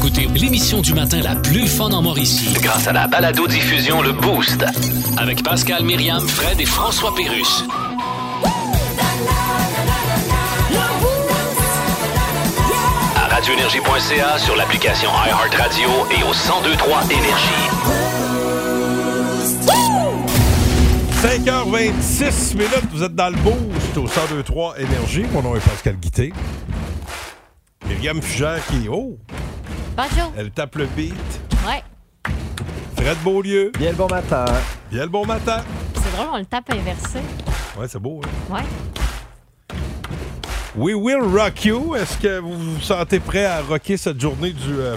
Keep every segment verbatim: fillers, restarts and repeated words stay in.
écoutez l'émission du matin la plus fun en Mauricie grâce à la balado-diffusion Le Boost avec Pascal, Myriam, Fred et François Pérusse. À radio énergie point c a, sur l'application iHeartRadio et au cent deux trois Énergie. cinq heures vingt-six minutes, vous êtes dans le boost au cent deux trois Énergie. Mon nom est Pascal Guité. Myriam Fugère qui est haut. Bonjour. Elle tape le beat. Ouais. Fred Beaulieu. Bien le bon matin. Bien le bon matin. C'est drôle, on le tape inversé. Ouais, c'est beau, hein? Ouais. We will rock you. Est-ce que vous vous sentez prêt à rocker cette journée du euh,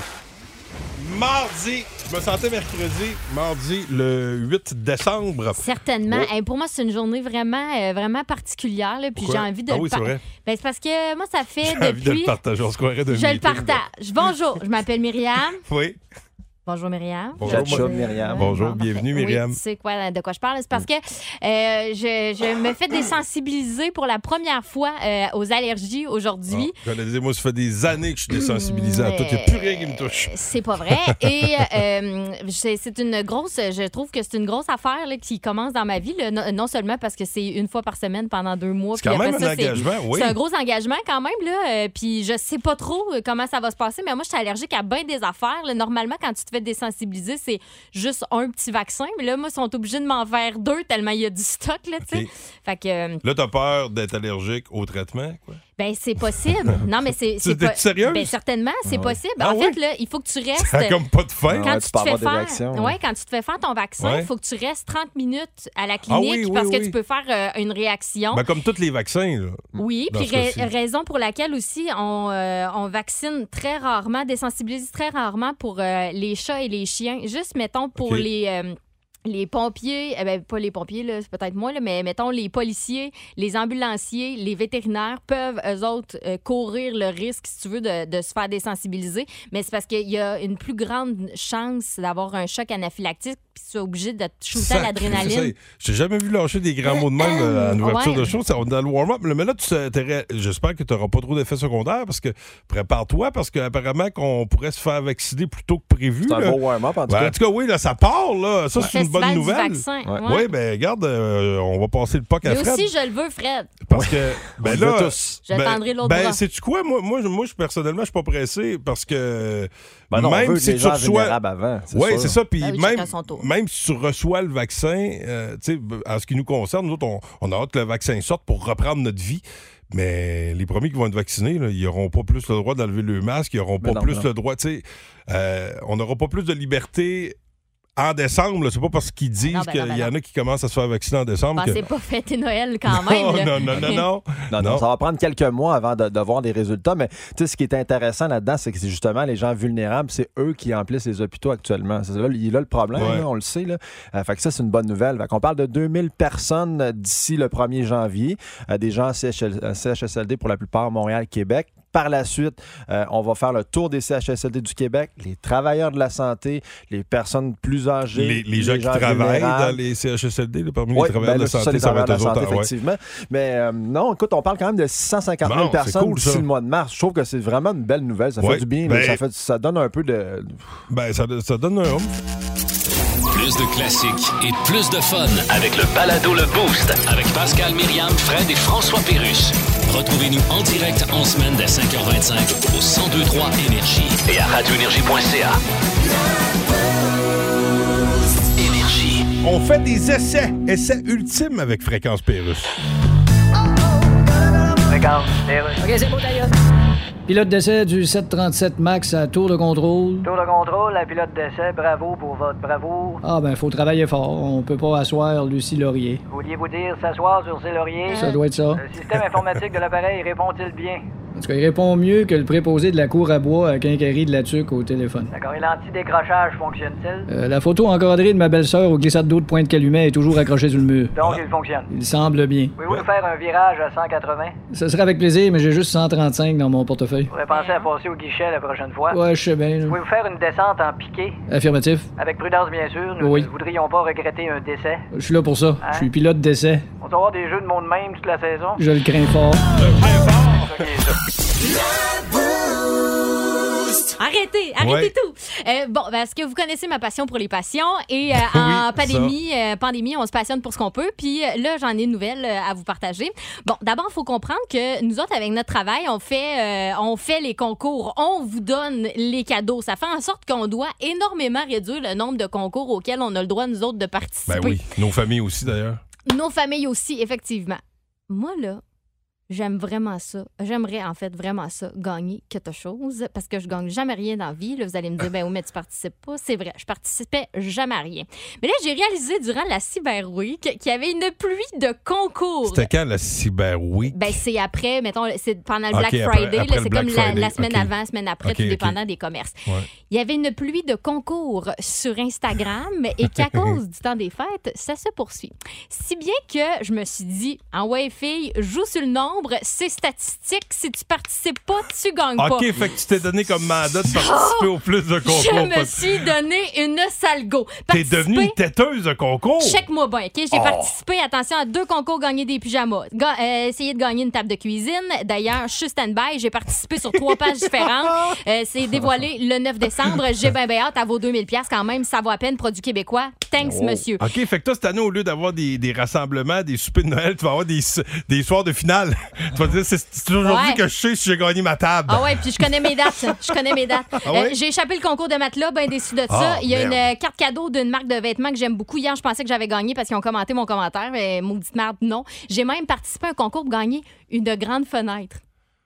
mardi? Je me sentais mercredi, mardi, le huit décembre. Certainement. Oh. Hey, pour moi, c'est une journée vraiment, euh, vraiment particulière. Là, puis Pourquoi? j'ai envie de Ah le oui, c'est vrai. Ben, c'est parce que moi, ça fait J'ai depuis... envie de le partager. On se croirait de Je le partage. Bonjour, je m'appelle Myriam. Oui. Bonjour, Myriam. Bonjour, Je- Bonjour, Myriam. Bonjour, bienvenue, Myriam. Oui, tu sais quoi, de quoi je parle. C'est parce que euh, je, je me fais désensibiliser pour la première fois euh, aux allergies aujourd'hui. Ah, j'allais dire, moi, ça fait des années que je suis désensibilisé à tout. Il n'y a plus rien qui me touche. C'est pas vrai. Et euh, c'est, c'est une grosse... Je trouve que c'est une grosse affaire là, qui commence dans ma vie. Là, non, non seulement parce que c'est une fois par semaine pendant deux mois. C'est quand puis même après un ça, c'est- engagement, oui. C'est un gros engagement quand même. Là. Euh, puis je sais pas trop comment ça va se passer, mais moi, je suis allergique à bien des affaires. Là. Normalement, quand tu te fais désensibiliser, c'est juste un petit vaccin. Mais là, moi, ils sont obligés de m'en faire deux tellement il y a du stock. Là, tu sais. OK. Fait que... euh, Là, t'as peur d'être allergique au traitement, quoi? Ben, c'est possible. Non, mais c'est. c'est T'es pas... sérieuse? Ben, certainement, c'est Ah ouais. possible. Ah en ouais? fait, là, il faut que tu restes. Ça a comme pas de fin. Quand Ouais, tu, tu te peux fais avoir des faire, réactions, ouais, ouais. quand tu te fais faire ton vaccin, il Ouais. faut que tu restes trente minutes à la Ah clinique oui, oui, parce que oui. tu peux faire euh, une réaction. Ben, comme tous les vaccins, là. Oui, dans puis ce cas-ci. ra- raison pour laquelle aussi on, euh, on vaccine très rarement, désensibilise très rarement pour euh, les chats et les chiens. Juste, mettons, pour OK. les... euh, les pompiers, eh ben, pas les pompiers, là, c'est peut-être moi, là, mais mettons les policiers, les ambulanciers, les vétérinaires peuvent, eux autres, euh, courir le risque, si tu veux, de, de se faire désensibiliser. Mais c'est parce qu'il y a une plus grande chance d'avoir un choc anaphylactique puis tu es obligé de te shooter à Sacré, c'est ça. l'adrénaline. J'ai jamais vu lâcher des grands mots de même euh, à une ouverture Ouais. de show. Ça, on est dans le warm-up. Mais là, tu sais, t'aurais- j'espère que tu n'auras pas trop d'effets secondaires parce que prépare-toi parce qu'apparemment qu'on pourrait se faire vacciner plus tôt que prévu. C'est un là. beau warm-up, en tout Ben, cas. en tout cas, oui, là, ça part. Là. Ça, c'est une bonne Festival du nouvelle. vaccin. Ouais. Oui, Ouais. ben regarde, euh, on va passer le P O C à Mais Fred. aussi, je le veux, Fred. Parce que, ben On le là, veut tous. Je tendrai l'autre ben, bras. sais-tu quoi? Moi, moi, je- moi, je personnellement, je suis pas pressé parce que Ben non, on même veut si les tu gens reçois. vulnérables avant. Oui, sûr. c'est ça. Puis Ben oui, même, chacun son tour. même si tu reçois le vaccin, euh, tu sais, en ce qui nous concerne, nous autres, on, on a hâte que le vaccin sorte pour reprendre notre vie. Mais les premiers qui vont être vaccinés, là, ils n'auront pas plus le droit d'enlever le masque, ils n'auront Mais pas non, plus non. le droit, tu sais, euh, on n'aura pas plus de liberté en décembre. Là. C'est pas parce qu'ils disent Non, ben qu'il non, ben y en non. a qui commencent à se faire vacciner en décembre. Pensez que... pas fêter Noël quand même. non, là. non, non, non, non. Non, non, ça va prendre quelques mois avant de, de voir des résultats. Mais tu sais, ce qui est intéressant là-dedans, c'est que c'est justement les gens vulnérables, c'est eux qui emplissent les hôpitaux actuellement. C'est là, il y a là le problème, Ouais. là, on le sait. Là. Euh, fait que ça, c'est une bonne nouvelle. Fait qu'on parle de deux mille personnes euh, d'ici le premier janvier. Euh, des gens C H S L D pour la plupart, Montréal, Québec. Par la suite, euh, on va faire le tour des C H S L D du Québec, les travailleurs de la santé, les personnes plus âgées. Les, les gens qui travaillent vulnérables. dans les C H S L D, là, parmi Oui, les travailleurs ben de là, c'est ça, santé, les ça va travailleurs être de la eux santé, autres. ouais. effectivement. Mais euh, non, écoute, on parle quand même de six cent cinquante mille Bon, c'est personnes cool, d'ici ça. le mois de mars. Je trouve que c'est vraiment une belle nouvelle. Ça Ouais, fait du bien. ben- là. Ça, fait, ça donne un peu de... Ben, ça, ça donne un homme. Plus de classiques et plus de fun avec le balado Le Boost avec Pascal, Myriam, Fred et François Pérusse. Retrouvez-nous en direct en semaine dès cinq heures vingt-cinq au cent deux trois Énergie et à radio énergie point c a. Énergie. On fait des essais, essais ultimes avec Fréquence Pérusse. OK, c'est beau, d'ailleurs. Pilote d'essai du sept trente-sept MAX à tour de contrôle. Tour de contrôle, la pilote d'essai, bravo pour votre bravoure. Ah, ben, faut travailler fort. On peut pas asseoir Lucie Laurier. Vouliez-vous dire s'asseoir sur ses lauriers? Ça doit être ça. Le système informatique de l'appareil répond-il bien? En tout cas, il répond mieux que le préposé de la cour à bois à Quincaillerie de la Tuque au téléphone. D'accord, et l'anti-décrochage fonctionne-t-il? Euh, la photo encadrée de ma belle-sœur au glissade d'eau de Pointe-Calumet est toujours accrochée sur le mur. Donc, il fonctionne. Il semble bien. Pouvez-vous nous faire un virage à cent quatre-vingts? Ce serait avec plaisir, mais j'ai juste cent trente-cinq dans mon portefeuille. Vous pourrez penser à passer au guichet la prochaine fois. Ouais, je sais bien. là. Pouvez-vous faire une descente en piqué? Affirmatif. Avec prudence, bien sûr. Nous Oui. ne voudrions pas regretter un décès. Je suis là pour ça. Je suis pilote d'essai. On va avoir des jeux de mots de même toute la saison. Je le crains fort. C'est ça qui est ça. Arrêtez, arrêtez Ouais. tout. Euh, bon, parce que vous connaissez ma passion pour les passions et euh, en Oui, pandémie, euh, pandémie, on se passionne pour ce qu'on peut. Puis euh, là, j'en ai une nouvelle euh, à vous partager. Bon, d'abord, il faut comprendre que nous autres, avec notre travail, on fait, euh, on fait les concours, on vous donne les cadeaux. Ça fait en sorte qu'on doit énormément réduire le nombre de concours auxquels on a le droit, nous autres, de participer. Ben oui, nos familles aussi, d'ailleurs. Nos familles aussi, effectivement. Moi, là, j'aime vraiment ça. J'aimerais, en fait, vraiment ça, gagner quelque chose, parce que je gagne jamais rien dans la vie. Là, vous allez me dire, ben oui, mais tu participes pas. C'est vrai, je participais jamais à rien. Mais là, j'ai réalisé durant la Cyber Week qu'il y avait une pluie de concours. C'était quand la Cyber Week? Ben, c'est après, mettons, c'est pendant le Ok, Black après- Friday. après là, le c'est Black comme la, Friday, la semaine ok. avant, semaine après, Ok, tout ok. dépendant des commerces. Ouais. Il y avait une pluie de concours sur Instagram et qu'à cause du temps des fêtes, ça se poursuit. Si bien que je me suis dit, en ouais, fille, joue sur le nombre, c'est statistique. Si tu participes pas, tu gagnes pas. OK, fait que tu t'es donné comme mandat de participer au plus de concours. Je me Pas- suis donné une sale go. T'es Participer- devenue une têteuse de concours. Check-moi bien, OK? J'ai Oh. participé, attention, à deux concours, gagner des pyjamas. Ga- euh, essayer de gagner une table de cuisine. D'ailleurs, je suis stand-by. J'ai participé sur trois pages différentes. Euh, c'est dévoilé le neuf décembre. J'ai bien bien hâte à vos deux mille dollars quand même. Ça vaut à peine, produit québécois. Thanks, Oh. monsieur. OK, fait que toi, cette année, au lieu d'avoir des, des rassemblements, des soupers de Noël, tu vas avoir des, des soirs de finale. Tu vas te dire, c'est, c'est aujourd'hui Ouais. que je sais si j'ai gagné ma table. Ah ouais, puis je connais mes dates. Je connais mes dates. Ah ouais? Euh, j'ai échappé le concours de matelas, bien déçu de ça. Ah, Il y a merde. une euh, carte cadeau d'une marque de vêtements que j'aime beaucoup. Hier, je pensais que j'avais gagné parce qu'ils ont commenté mon commentaire. Mais maudite merde, non. J'ai même participé à un concours pour gagner une grande fenêtre.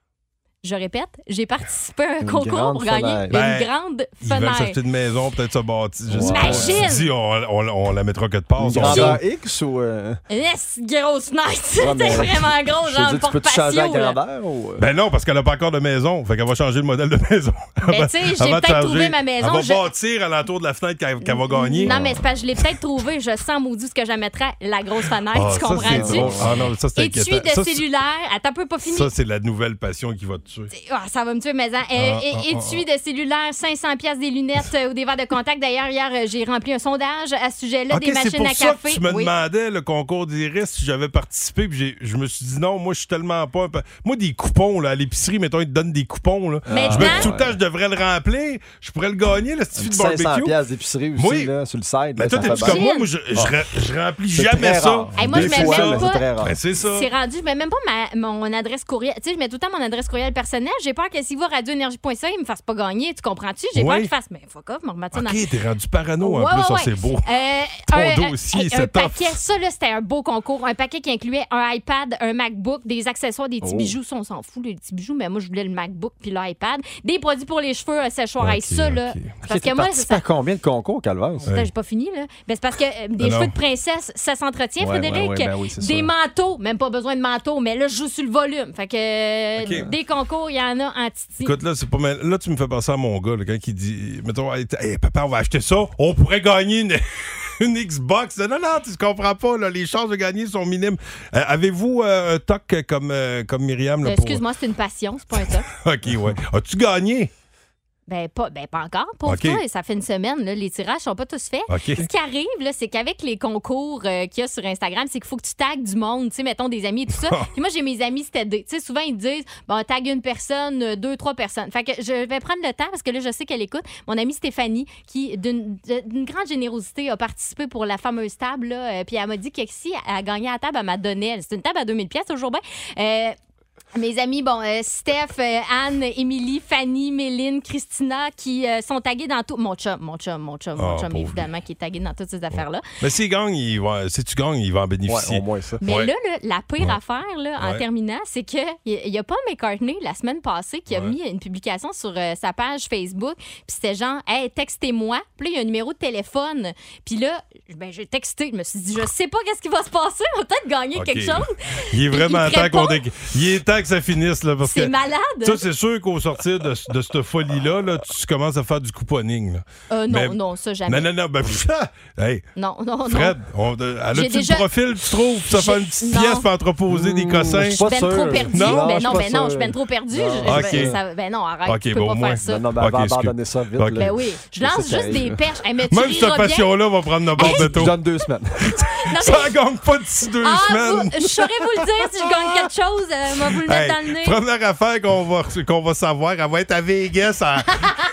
Je répète, j'ai participé à un Une concours grande pour gagner fenêtre. une Ben, grande Ils veulent fenêtre. s'acheter une maison, peut-être se bâtir. Je sais pas. Imagine! Tu dis, on, on, on la mettra quelque part. Une si on grandeur veut. X ou. euh, Yes, grosse fenêtre. ouais, C'était mais- vraiment gros, je veux genre dire, tu peux-tu changer la porte-patio. là. grandeur ou. euh? Ben non, parce qu'elle n'a pas encore de maison. Fait qu'elle va changer le modèle de maison. Mais tu sais, j'ai Avant de peut-être changer, trouvé ma maison. Elle va je- bâtir à l'entour de la fenêtre qu'elle, qu'elle va gagner. Non, mais c'est parce que je l'ai peut-être trouvé. Je sens maudit ce que je mettrais la grosse fenêtre. Ah, tu ça, c'est comprends-tu? drôle. Ah non, ça, c'est Étui inquiétant. de Ça, c'est- cellulaire. Attends, peu pas fini. Ça, c'est la nouvelle passion qui va te tuer. Ah, ça va me tuer, mais hein. Euh, Ah, é- ah, étui de cellulaire, cinq cents piastres des lunettes euh, ou des verres de contact. D'ailleurs, hier, euh, j'ai rempli un sondage à ce sujet-là, OK, des c'est machines pour à ça café. que tu me Oui. demandais le concours d'Iris si j'avais participé. Puis j'ai- je me suis dit non, moi, je suis tellement pas. un peu- Moi, des coupons, là, à l'épicerie, mettons, ils te donnent des coupons. Là. Maintenant- Je me dis tout le temps, je devrais le remplir. Je pourrais le gagner, le Un stifi de petit cinq cents barbecue. piastres d'épicerie aussi, Oui. là, sur le site. Mais là, toi, ça t'es fait comme bien. moi, moi, je, je, re- je remplis C'est jamais très ça. rare. Hey, moi, Des je mets fois, même mais pas- c'est très rare. Ben, c'est ça. C'est rendu, je mets même pas ma, mon adresse courriel. Tu sais, je mets tout le temps mon adresse courriel personnelle. J'ai peur que s'il va radio énergie point c a, il me fasse pas gagner. Tu comprends-tu? J'ai peur Oui. qu'il fasse. Mais fuck off, me remettre ça dans OK, t'es rendu parano en Ouais, plus, ouais, ça, ouais. c'est beau. Euh, Ton un, dossier, un- un c'est tough. paquet, ça là, c'était un beau concours. Un paquet qui incluait un iPad, un MacBook, des accessoires, des petits Oh. bijoux. Ça, on s'en fout, les petits bijoux, mais moi, je voulais le MacBook puis l'iPad. Des produits pour les cheveux, un séchoir. Ok, Hey, ça, là. ok. Parce Ok, t'es que moi, participé ça, à combien de concours, Calvaire? Putain, j'ai pas fini, là. Ben, c'est parce que euh, des Non, cheveux non. de princesse, ça s'entretient, Ouais, Frédéric. ouais, ouais, ben oui, c'est des sûr. manteaux, même pas besoin de manteaux, mais là, je joue sur le volume. Fait que euh, Ok. des concours, il y en a en titi. Écoute, là, c'est pas mal. Là, tu me fais penser à mon gars, là, quand il dit, mettons, hey, t- hey, papa, on va acheter ça, on pourrait gagner une, une Xbox. Non, non, tu comprends pas, là, les chances de gagner sont minimes. Euh, avez-vous euh, un toc comme, euh, comme Myriam? Là, Euh, pour... Excuse-moi, c'est une passion, c'est pas un top. OK, ouais. As-tu gagné? Ben pas, ben, pas encore. Pour OK. toi, ça fait une semaine. Là, les tirages sont pas tous faits. OK. Ce qui arrive, là, c'est qu'avec les concours euh, qu'il y a sur Instagram, c'est qu'il faut que tu tagues du monde, tu sais, mettons des amis et tout ça. Puis moi, j'ai mes amis stédés. Tu sais, souvent, ils disent, bon, tag une personne, euh, deux, trois personnes. Fait que je vais prendre le temps parce que là, je sais qu'elle écoute. Mon amie Stéphanie, qui, d'une, d'une grande générosité, a participé pour la fameuse table, là, euh, puis elle m'a dit que si elle a gagné à la table, elle m'a donné. C'est une table à deux mille pièces toujours bien. Euh, Mes amis, bon, euh, Steph, euh, Anne, Émilie, Fanny, Méline, Christina, qui euh, sont tagués dans tout. Mon chum, mon chum, mon chum, mon Ah, chum, pauvre évidemment, qui est tagué dans toutes ces affaires-là. Mais s'il gagne, il va, si tu gagnes, il va en Ouais, bénéficier. au moins ça. Mais Ouais. là, là, la pire Ouais. affaire, là, en Ouais. terminant, c'est qu'il y a Paul McCartney, la semaine passée, qui a Ouais. mis une publication sur euh, sa page Facebook. Puis c'était genre, hey, textez-moi. Puis là, il y a un numéro de téléphone. Puis là, ben, j'ai texté. Je me suis dit, je sais pas qu'est-ce qui va se passer. On va peut-être gagner OK. quelque chose. Il est vraiment Il te temps répond. qu'on dé- Il est temps que ça finisse, là, parce C'est que... malade. Ça, c'est sûr qu'au sortir de, de cette folie-là, là, tu commences à faire du couponing. Là. Euh, non, Mais- non, ça, jamais. Non, non, non. Ben, pff, hey, Non, non, non. Fred, on, euh, elle J'ai a-tu déjà- le profil, tu trouves, pour ça J'ai- faire une petite non. pièce pour entreposer des Mmh, cossins? je Je suis ben Pas trop sûr. perdue. Non? Ben Non, non, je suis ben pas non, je suis sûr. ben trop perdue. Non. Je- je- OK. ça- ben non, arrête, OK, tu peux bon, pas au moins. faire ça. Non, non, ben, Ok, elle va excuse. abandonner ça vite. Ok. là. Ben oui, je C'est lance ça qui juste arrive. des perches. Hey, mais tu Même riras cette bien. passion-là va prendre le bord de Je taux. donne deux semaines. Non, mais- Ça gagne pas d'ici deux Ah, semaines. vous- je saurais vous le dire si je gagne quelque chose. Euh, moi, vous le mettre Hey, dans le nez. première affaire qu'on va, qu'on va savoir, elle va être à Vegas en,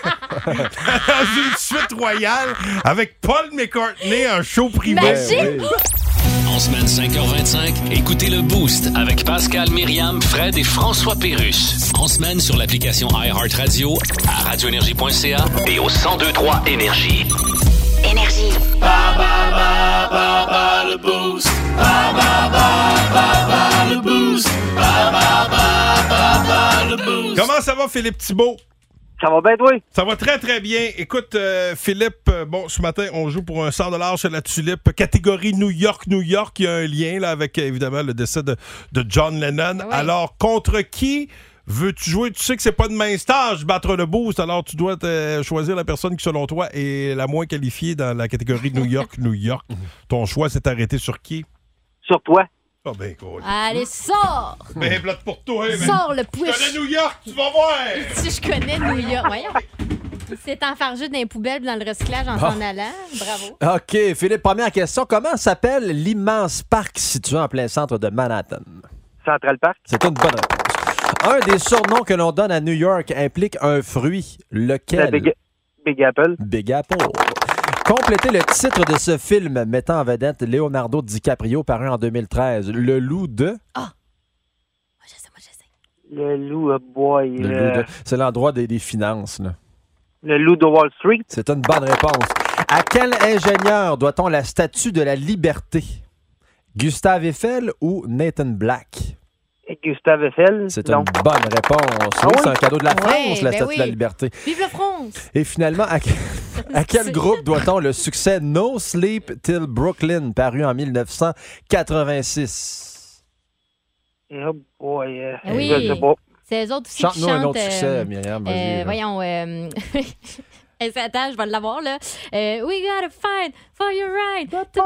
dans une suite royale avec Paul McCartney en show privé. Magique! En semaine cinq heures vingt-cinq, écoutez le Boost avec Pascal, Myriam, Fred et François Pérusse. En semaine sur l'application iHeartRadio, à radio énergie point c a et au cent deux trois Énergie. Énergie. Ba ba ba ba ba le Boost. Ba ba ba ba ba le Boost. Ba ba ba ba ba le Boost. Comment ça va, Philippe Thibault? Ça va bien, toi? Ça va très, très bien. Écoute, euh, Philippe, euh, bon, ce matin, on joue pour un cent dollars chez la Tulipe. Catégorie New York, New York. Il y a un lien là, avec, évidemment, le décès de, de John Lennon. Oui. Alors, contre qui veux-tu jouer? Tu sais que c'est pas de main stage battre le Boost, alors tu dois te choisir la personne qui, selon toi, est la moins qualifiée dans la catégorie New York, New York. Ton choix s'est arrêté sur qui? Sur toi. Ah, oh, ben, cool. Allez, sors! Ben, plate pour toi, ben. Sors le Je push! connais New York, tu vas voir! Si je connais New York, voyons. C'est enfargé dans les poubelles dans le recyclage en s'en allant. Bravo. OK, Philippe, première question. Comment s'appelle l'immense parc situé en plein centre de Manhattan? Central Park. C'est une bonne réponse. Un des surnoms que l'on donne à New York implique un fruit. Lequel? La Big, Big Apple. Big Apple. Complétez le titre de ce film mettant en vedette Leonardo DiCaprio paru en deux mille treize. Le loup de... Ah! Moi, je sais, moi, je sais. Le loup, oh boy. Le euh, loup de... C'est l'endroit des, des finances, là. Le loup de Wall Street. C'est une bonne réponse. À quel ingénieur doit-on la statue de la liberté? Gustave Eiffel ou Nathan Black? Gustave Eiffel. C'est Non. une bonne réponse. Ah Oui, oui? c'est un cadeau de la Ouais, France, la ben statue oui. de la liberté. Vive la France! Et finalement, à, que- à quel groupe doit-on le succès No Sleep Till Brooklyn, paru en dix-neuf cent quatre-vingt-six? Oh boy. euh, Oui. Je sais pas. C'est eux autres aussi qui Chante-nous chantent... un autre euh, succès, Myriam. Vas-y, euh, là. voyons... Euh... Attends, je vais l'avoir, là. Euh, We gotta fight for your right to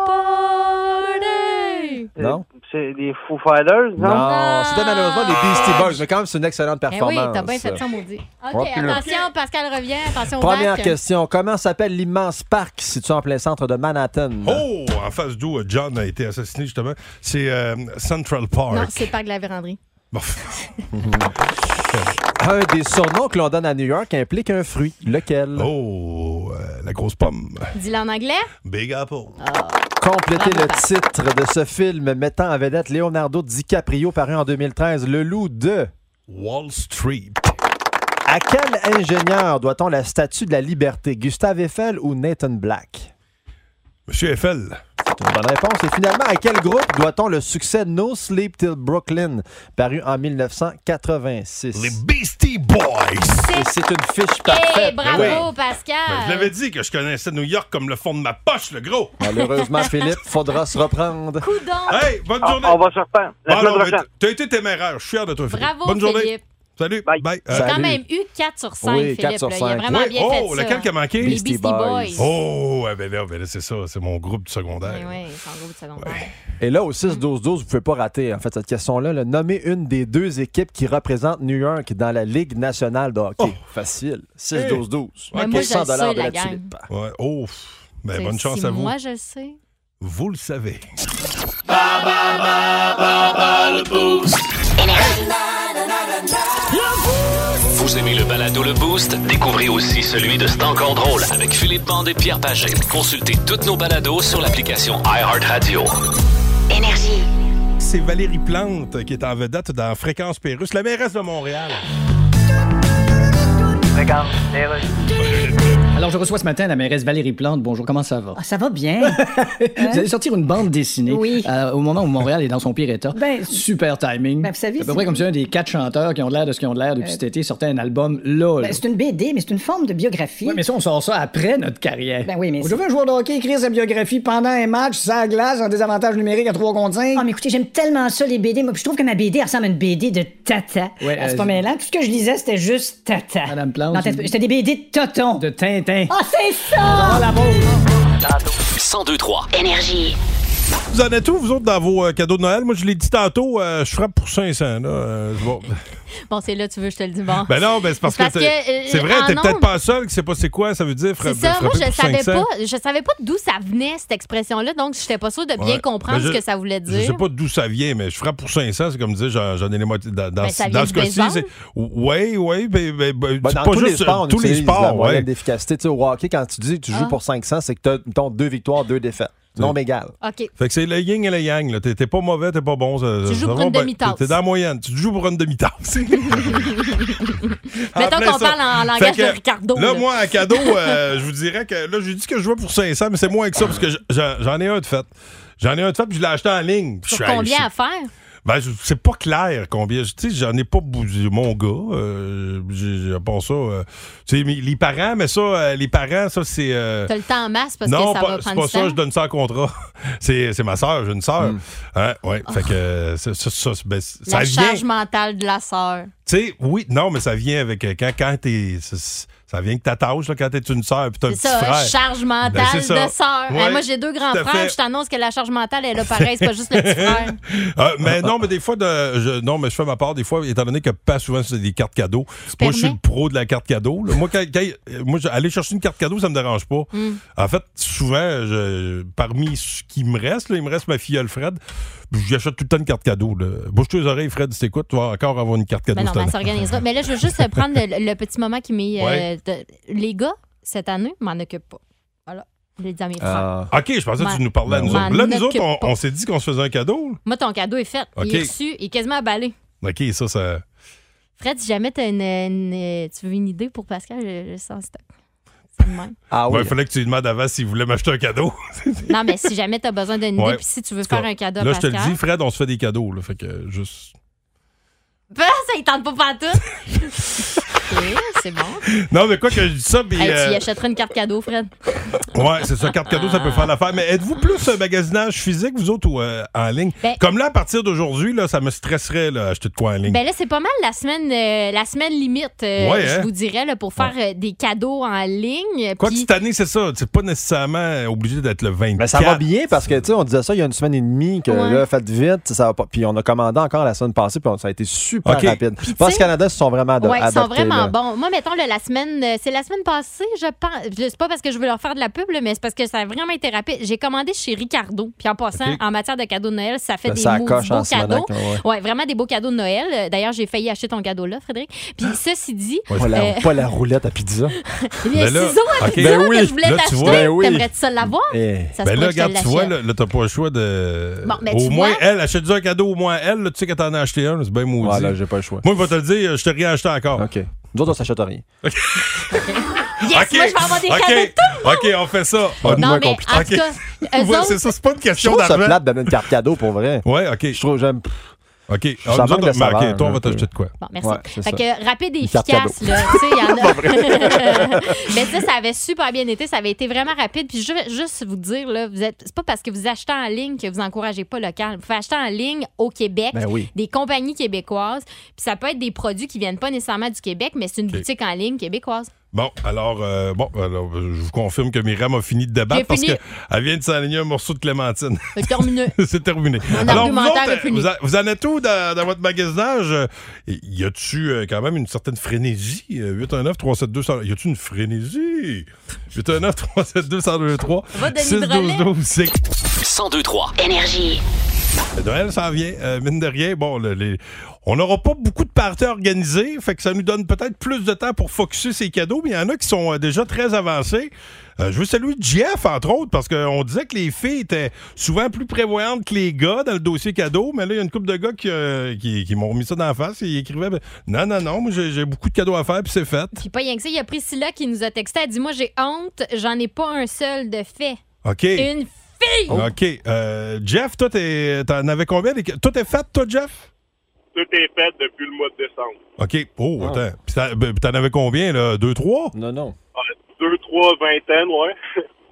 party! Non? C'est des Foo Fighters, non? Non, c'était malheureusement les Beastie Boys, mais quand même, c'est une excellente Eh oui, performance. t'as bien fait ça, maudit. OK, Ok, là. attention, Pascal revient. Attention au Première bac. question. Comment s'appelle l'immense parc situé en plein centre de Manhattan? Oh, en face d'où euh, John a été assassiné, justement. C'est euh, Central Park. Non, c'est pas de la véranderie. Bon. Un des surnoms que l'on donne à New York implique un fruit. Lequel? Oh, euh, la grosse pomme. Dis-le en anglais. Big Apple. Complétez Bravo, le Pat. titre de ce film mettant en vedette Leonardo DiCaprio paru en deux mille treize. Le loup de... Wall Street. À quel ingénieur doit-on la statue de la liberté? Gustave Eiffel ou Nathan Black? Monsieur Eiffel. C'est une bonne réponse. Et finalement, à quel groupe doit-on le succès No Sleep Till Brooklyn, paru en dix-neuf cent quatre-vingt-six? Les Beastie Boys. Et c'est une fiche Eh, parfaite. bravo, oui. Pascal. Ben, je l'avais dit que je connaissais New York comme le fond de ma poche, le gros. Malheureusement, Philippe, faudra se reprendre. Coudon. Hey, bonne Ah, journée. on va se reprendre. La Ah, semaine non, mais prochaine. t'as été téméraire. Je suis fier de toi, Philippe. Bravo, bonne journée. Philippe. Salut. Bye. Bye. J'ai Euh, quand même eu quatre sur cinq, Oui, Philippe. quatre sur là. Il a cinq. vraiment ouais. bien Oh, fait ça. lequel qui a manqué? Les Beastie Beastie Boys. Boys. Oh, ouais, ben là, ben là, c'est ça. C'est mon groupe du secondaire. Oui, oui, c'est en gros de secondaire. Et là, au six douze douze, vous ne pouvez pas rater, en fait, cette question-là. Là, nommez une des deux équipes qui représentent New York dans la Ligue nationale de hockey. Oh. Facile. six douze douze. Mais moi, je cent le dollars sais, de la la gang. tulipe. Ouais. Oh, ben, C'est- bonne chance si à vous. Moi, je le sais. Vous le savez. Ba ba ba ba ba le Boost. Vous aimez le balado Le Boost? Découvrez aussi celui de C'est encore drôle avec Philippe Bande et Pierre Pagé. Consultez toutes nos balados sur l'application iHeartRadio. Énergie. C'est Valérie Plante qui est en vedette dans Fréquence Pérusse, la mairesse de Montréal. Fréquence, les rues. Alors, je reçois ce matin la mairesse Valérie Plante. Bonjour, comment ça va? Ah, ça va bien. Vous allez sortir une bande dessinée Oui. euh, au moment où Montréal est dans son pire état. Ben, Super timing. Ben, vous savez, c'est à peu c'est- près comme si un des quatre chanteurs qui ont l'air de ce qu'ils ont de l'air depuis Euh, cet été sortait un album là. là. ben, c'est une B D, mais c'est une forme de biographie. Ouais, mais ça, on sort ça après notre carrière. Ben oui, mais Vous c'est- devez un joueur de hockey écrire sa biographie pendant un match, sans glace, en désavantage numérique à trois contre cinq. Ah, mais écoutez, j'aime tellement ça, les B D. Moi, puis je trouve que ma B D ressemble à une B D de tata. Ouais, Ah, c'est euh, pas mêlant. Tout ce que je lisais, c'était juste tata. Madame Plante, Non, t'as- c'est- c'était des B D de toton. De Tintin. Ah, c'est ça! Ah, la pauvre. cent deux trois. Énergie. vous en êtes où, vous autres, dans vos euh, cadeaux de Noël? Moi, je l'ai dit tantôt, euh, je frappe pour cinq cents. Là, euh, bon. Bon, c'est là, tu veux, je te le dis. Bon. Ben non, ben c'est parce, parce que, que euh, c'est vrai, t'es ondes, peut-être pas seul qui sait pas c'est quoi, ça veut dire fra- c'est ça, moi, frapper je pour savais cinq cents. pas, je savais pas d'où ça venait, cette expression-là, donc je n'étais pas sûre de bien Ouais. comprendre Ben, je- ce que ça voulait dire. Je sais pas d'où ça vient, mais je frappe pour cinq cents, c'est comme dire, j'en, j'en ai les moitiés. Dans, dans, Ben, ça dans vient ce du cas-ci, baseball? c'est. Oui, oui, ben, ben, ben, Ben, c'est dans pas tous juste les sports, on tous les utilise la sports, moyenne ouais. d'efficacité. Tu sais, au hockey, quand tu dis que tu joues Ah. pour cinq cents, c'est que tu as mettons, deux victoires, deux défaites. Nombre égal. OK. Fait que c'est le yin et le yang. Là. T'es, t'es pas mauvais, t'es pas bon. Ça, Tu ça joues va pour une bien. demi-tasse. T'es dans la moyenne. Tu joues pour une demi-tasse. Mettons qu'on parle en, en langage Fait que, de Ricardo. Là, là. moi, en cadeau, euh, je vous dirais que là, j'ai dit que je jouais pour cinq cents, mais c'est moins que ça parce que j'en, j'en ai un de fait. J'en ai un de fait, puis je l'ai acheté en ligne. Puis Sur je suis- combien je- à faire? Ben, je- c'est pas clair combien. Tu sais, j'en ai pas bougé. Mon gars, euh, j'ai, j'ai pas ça. euh, tu sais, mais les parents, mais ça, euh, les parents, ça, c'est. euh, T'as le temps en masse parce non, que ça pas, va c'est prendre pas du ça, temps. je donne ça en contrat. c'est, c'est ma soeur, j'ai une soeur. Mm. Hein, ouais, fait que euh, ça, ça, ça, ben, ça La vient. charge mentale de la sœur. Tu sais, oui, non, mais ça vient avec euh, quand, quand t'es. Ça, ça vient que ta tâche, là, quand t'es une sœur puis t'as un C'est petit ça, frère. charge mentale Ben, c'est ça. de sœur. Ouais, Hey, moi, j'ai deux grands tout à frères. fait. Je t'annonce que la charge mentale, elle est là pareil. C'est pas juste le petit frère. Ah, mais non, mais des fois, de, je, non, mais je fais ma part. Des fois, étant donné que pas souvent c'est des cartes cadeaux. Moi, je suis le pro de la carte cadeau. Là. Moi, quand, quand- moi, je- aller chercher une carte cadeau, ça me dérange pas. Mm. En fait, souvent, je, parmi ce qui me reste, là, il me reste ma filleule Fred. J'achète tout le temps une carte cadeau. Là. Bouge-toi les oreilles, Fred, si t'écoutes, tu vas encore avoir une carte cadeau. Mais non, cette ben, année. ça s'organisera. Mais là, je veux juste prendre le, le petit moment qui m'est. euh, Ouais. de- les gars, cette année, m'en occupent pas. Voilà. Je l'ai dit à mes frères. Ah. OK, je pensais que tu M'en- nous parlais à nous m'en autres. Là, nous autres, occupe on, pas. on s'est dit qu'on se faisait un cadeau. là. Moi, ton cadeau est fait. OK. Il est reçu. Il est quasiment emballé. OK, ça, ça. Fred, si jamais t'as une, une- tu veux une idée pour Pascal, je, je sens stock. C'est le même. Ah Ouais, oui. il fallait que tu lui demandes avant s'il voulait m'acheter un cadeau. Non, mais si jamais t'as besoin d'une idée, Ouais. puis si tu veux faire un cadeau à Là, je te Pascal. le dis, Fred, on se fait des cadeaux. Là, fait que juste. Ben, ça, il tente pas pantoute. OK, c'est bon. Non, mais quoi que je dis ça, puis. Hey, tu euh, y achèteras une carte cadeau, Fred. Ouais, c'est ça, carte cadeau, ça peut faire l'affaire. Mais êtes-vous plus euh, magasinage physique, vous autres, ou euh, en ligne? Ben- Comme là, à partir d'aujourd'hui, là, ça me stresserait, là, acheter de quoi en ligne. Ben là, c'est pas mal la semaine, euh, la semaine limite, euh, Ouais, je hein? vous dirais, là, pour faire euh, des cadeaux en ligne. Quoi Puis- que cette année, c'est ça. C'est pas nécessairement obligé d'être le vingt-quatre. Mais ça va bien parce que, tu sais, on disait ça il y a une semaine et demie, que Ouais. là, faites vite, ça va pas. Puis on a commandé encore la semaine passée, puis on- ça a été super OK. rapide. Puis, Post tu sais- Canada, ils sont vraiment ado- Ouais, ils adaptés. sont vraiment là. bons. Moi, mettons, là, la semaine, euh, c'est la semaine passée, je pense. Je- C'est pas parce que je veux leur faire de la pub, là, mais c'est parce que ça a vraiment été rapide. J'ai commandé chez Ricardo. Puis en passant, OK. en matière de cadeaux de Noël, ça fait Ça des sacoche maudits beaux en simonac, cadeaux. ouais. Ouais, vraiment des beaux cadeaux de Noël. Euh, D'ailleurs, j'ai failli acheter ton cadeau là, Frédéric. Puis ceci dit, Pas la, euh, pas la roulette à pizza. les Ben là, ciseaux à OK. pizza Ben oui, que je voulais là, tu t'acheter, vois. Ben oui. t'aimerais-tu ça l'avoir? Eh. Ça se Ben pourrait là, que je te regarde, tu vois, l'achète. là, là, t'as pas le choix de. Bon, mais Au tu moins, vois- elle, achète un cadeau au moins elle, là, tu sais qu'elle t'en a acheté un, là, c'est bien maudit. Ouais, là, j'ai pas le choix. Moi, je vais te le dire, je t'ai rien acheté encore. OK. Nous autres, on s'achète rien. Yes, OK. moi, je vais avoir des OK. cadeaux de tout. OK, on fait ça. Ouais, Non, moins mais en compliqué. tout OK. cas, eux Ouais, autres, c'est ça, c'est pas une Je question trouve ça d'argent. plate de donner une carte cadeau pour vrai. Ouais, OK. Je trouve, j'aime. OK. Ça Ah, nous manque autres, de mais saveur, OK, toi, on un va peu. t'acheter de quoi? Bon, merci. Ouais, c'est fait ça. que rapide et Une carte efficace, cadeau. là. Tu sais, il y en a. Mais ça, ça avait super bien été. Ça avait été vraiment rapide. Puis je veux juste vous dire, là, vous êtes... c'est pas parce que vous achetez en ligne que vous encouragez pas local. Vous faites acheter en ligne au Québec, Ben oui. des compagnies québécoises. Puis ça peut être des produits qui viennent pas nécessairement du Québec, mais c'est une OK. boutique en ligne québécoise. Bon, alors, euh, bon, alors, je vous confirme que Myriam a fini de débattre J'ai parce fini. qu'elle vient de s'aligner un morceau de clémentine. C'est terminé. C'est terminé. Mon Alors, vous, argumentaire autres, est fini. vous, a- vous en êtes où dans, dans votre magasinage? Euh, Y a-tu euh, quand même une certaine frénésie? Euh, huit un neuf trois sept deux zéro zéro Y a-tu une frénésie? huit un neuf trois sept deux zéro deux trois Va, Denis six douze douze c'est cent deux trois. Énergie. Noël s'en vient, euh, mine de rien. Bon, le- les- on n'aura pas beaucoup de parties organisées, fait que ça nous donne peut-être plus de temps pour focusser ces cadeaux, mais il y en a qui sont euh, déjà très avancés. Euh, je veux saluer Jeff, entre autres, parce qu'on disait que les filles étaient souvent plus prévoyantes que les gars dans le dossier cadeau, mais là, il y a une couple de gars qui, euh, qui, qui m'ont remis ça dans la face et ils écrivaient ben, non, non, non, moi, j'ai, j'ai beaucoup de cadeaux à faire, puis c'est fait. Puis pas rien que ça, il y a Priscilla qui nous a texté. Elle dit: moi, j'ai honte, j'en ai pas un seul de fait. OK. Une fille! OK. Euh, Jeff, toi, t'es- t'en avais combien? des- Tout est fait, toi, Jeff? Tout est fait depuis le mois de décembre. OK. Oh, Ah. attends. Puis t'en, ben, t'en avais combien, là? Deux, trois? Non, non. Ah, deux, trois vingtaines, ouais.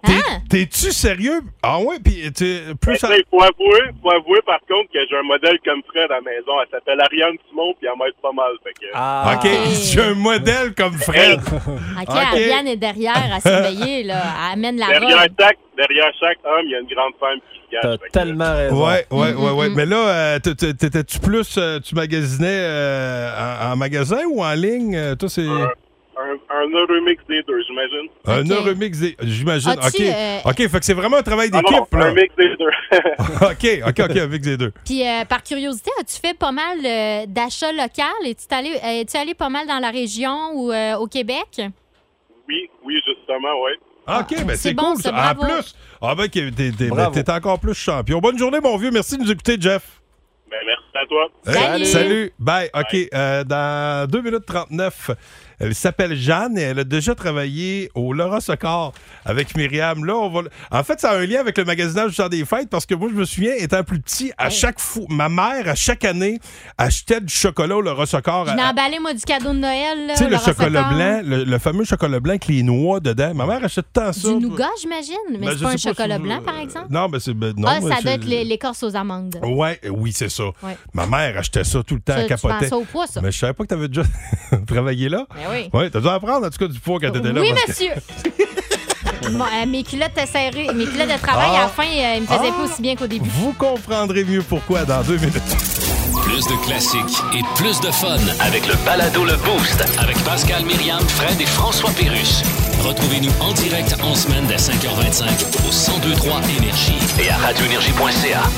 T'es, Ah! T'es-tu sérieux? Ah ouais, puis tu plus ça... Il faut avouer, faut avouer par contre que j'ai un modèle comme Fred à la maison. Elle s'appelle Ariane Simon, puis elle m'aide pas mal. Fait que... Ah. OK, j'ai un modèle comme Fred. OK, Ariane est derrière à surveiller, là. Elle amène la derrière robe. chaque, derrière chaque homme, il y a une grande femme qui se cache. T'as Fait que- tellement raison. Ouais, ouais, ouais, ouais. mm. Mais là, euh, t- t- t'étais-tu plus, euh, tu magasinais euh, en, en magasin ou en ligne? Euh, Toi, c'est Un, un, un Euromix des deux, j'imagine. un Ok. Euromix, des- j'imagine. As-tu, OK, euh, OK, fait que c'est vraiment un travail Ah non, d'équipe, là. un mix des deux. OK, OK, OK, avec les deux. Puis, euh, par curiosité, as-tu fait pas mal euh, d'achats locaux? Es-tu allé, euh, es-tu allé pas mal dans la région ou euh, au Québec? Oui, oui, justement, oui. Ah, OK, ben c'est c'est bon, cool. ça, ça. En bravo. plus, ah ben, t'es, t'es, t'es- Bravo. t'es encore plus champion. Bonne journée, mon vieux. Merci de nous écouter, Jeff. Ben, merci à toi. Salut. Hey, salut. Bye. OK. euh, dans deux minutes trente-neuf, elle s'appelle Jeanne et elle a déjà travaillé au Laura Socor avec Myriam. Là, on va... En fait, ça a un lien avec le magasinage du temps des fêtes parce que moi, je me souviens, étant plus petit, à Hey. chaque fois, ma mère, à chaque année, achetait du chocolat au Laura Socor. Je l'ai emballé, moi, du cadeau de Noël. là, Tu sais, au le Laura chocolat Socor. blanc, le, le fameux chocolat blanc avec les noix dedans. Ma mère achetait tant ça. Du nougat, j'imagine? Mais Ben, c'est je pas un sais chocolat si- blanc, par exemple? Non, mais c'est... ben, non, ah, mais ça c'est- doit être l'é- l'écorce aux amandes. Ouais, oui, c'est ça. Ouais. Ma mère achetait ça tout le temps, Ça, elle tu capotait. prends ça au poids, ça. Mais je savais pas que tu avais déjà travaillé là. Ben oui. Ouais, t'as dû apprendre en tout cas du poids quand t'étais là. Oui, parce que- monsieur! Bon, euh, mes culottes serrées, mes culottes de travail, Ah. à la fin, euh, ils me faisaient Ah. pas aussi bien qu'au début. Vous comprendrez mieux pourquoi dans deux minutes. Plus de classiques et plus de fun avec le balado Le Boost avec Pascal, Myriam, Fred et François Pérusse. Retrouvez-nous en direct en semaine dès cinq heures vingt-cinq au cent deux point trois Énergie et à radio énergie point c a.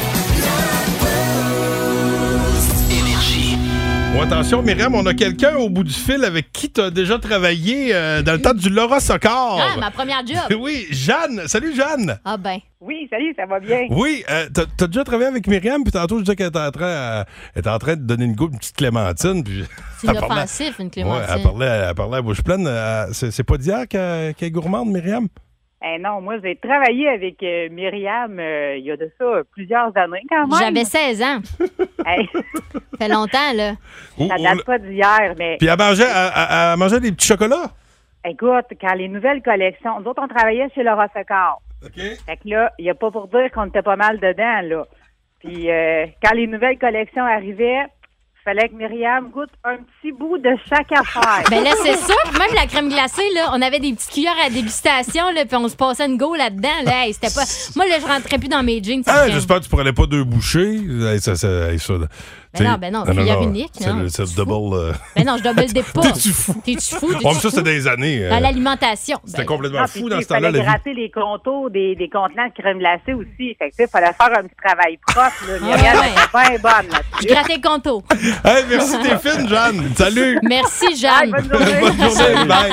Énergie. Bon, attention, Myriam, on a quelqu'un au bout du fil avec qui tu as déjà travaillé euh, dans le temps du Laura Socor. Ah, ma première job! Oui, Jeanne. Salut, Jeanne. Ah ben. Oui, salut, ça va bien. Oui, euh, t'as, t'as déjà travaillé avec Myriam, puis tantôt, je disais qu'elle était en train, euh, elle était en train de donner une coupe, une petite clémentine. Puis C'est elle parlait- inoffensif, une clémentine. Ouais, elle parlait, elle parlait à bouche pleine. Euh, c'est, c'est pas d'hier qu'elle, qu'elle est gourmande, Myriam? Eh non, moi, j'ai travaillé avec euh, Myriam euh, il y a de ça plusieurs années quand même. J'avais seize ans. Hey, Ça fait longtemps, là. Ou- ça ou- date pas d'hier, mais Puis elle mangeait, elle, elle- elle mangeait des petits chocolats? écoute, quand les nouvelles collections, nous autres, on travaillait chez Laura Socor. OK. Fait que là, il n'y a pas pour dire qu'on était pas mal dedans, là. Puis euh, quand les nouvelles collections arrivaient, il fallait que Myriam goûte un petit bout de chaque affaire. Ben là, c'est sûr. Même la crème glacée, là, on avait des petites cuillères à dégustation, là, puis on se passait une go là-dedans. Là. Hey, c'était pas... Moi, là, je rentrais plus dans mes jeans. sans Ah, crème. j'espère que tu prenais pas deux bouchées. Hey, ça, ça, hey, ça, Ben non, ben non, cuillère unique, C'est non. le, c'est le double. euh, Ben non, je double dip pas. T'es-tu fou? T'es-tu fou? T'es-tu Oh, mais ça, fou? c'était des années. euh, Dans l'alimentation. C'était Ben, complètement Ah, puis, fou tu dans sais, ce temps-là, il fallait la vie. gratter les contours des, des contenants de crème glacée aussi. Fait que, tu sais, il fallait faire un petit travail propre. Là. Myriam ouais. était bien bonne Je là-dessus. grattais le conto. Hey, merci, t'es fine, Jeanne. Salut. Merci, Jeanne. Bonne journée. Bonne journée. Bye.